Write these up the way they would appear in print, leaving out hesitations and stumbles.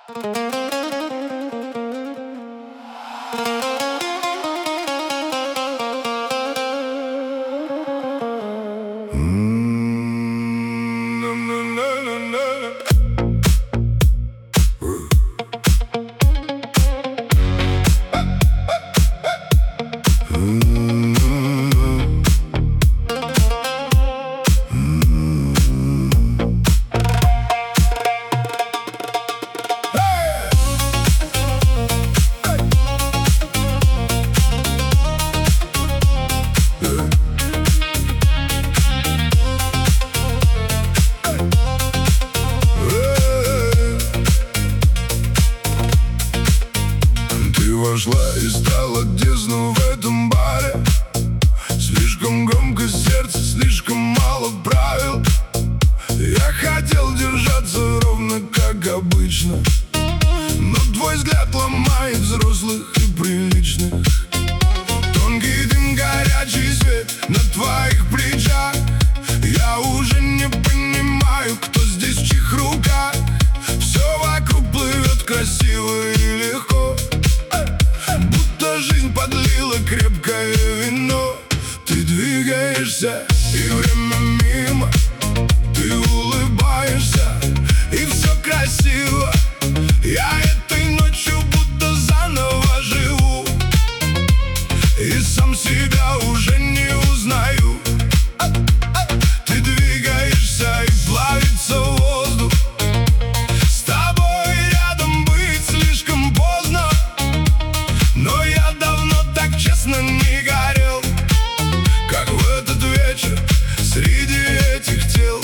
Вошла и стала дезну в этом баре. Слишком громко сердце, слишком мало правил. Я хотел держаться ровно как обычно, но твой взгляд ломает взрослых и приличных. Тонкий дым, горячий свет на твоих плечах. Я уже не понимаю, кто здесь в чьих руках. Все вокруг плывет красиво и легко, будто жизнь подлила крепкое вино. Ты двигаешься, и время мимо. Ты улыбаешься, и все красиво. Я этой ночью будто заново живу, и сам себя уже не узнаю. Ты двигаешься, и плавится воздух. С тобой рядом быть слишком поздно, но я давно так честно не горел, как в этот вечер среди этих тел.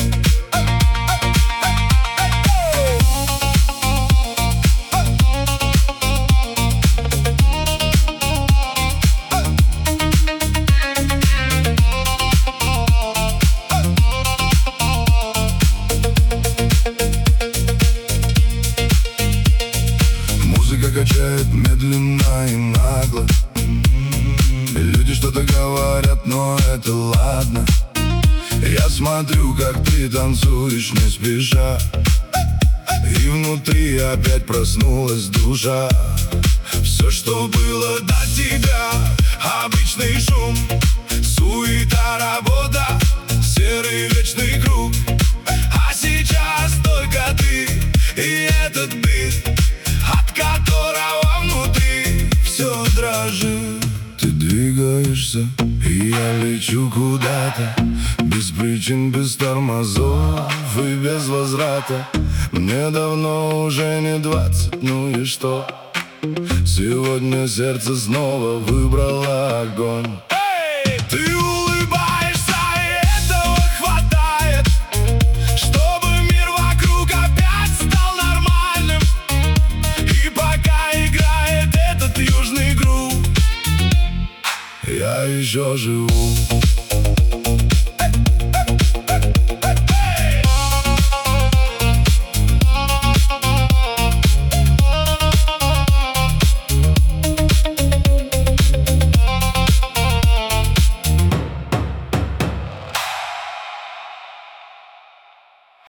Музыка качает медленно и нагло. Люди что-то говорят, но это ладно. Я смотрю, как ты танцуешь не спеша, и внутри опять проснулась душа. Все, что было до тебя, обычный шум, суета, работа, серый вечный круг. А сейчас только ты и этот бит, от которого внутри все дрожит. Ты двигаешься, и я лечу куда-то, без причин, без тормозов и без возврата. Мне давно уже не 20, ну и что? Сегодня сердце снова выбрало огонь. Ты улыбаешься, и этого хватает, чтобы мир вокруг опять стал нормальным. И пока играет этот южный грув, я еще живу.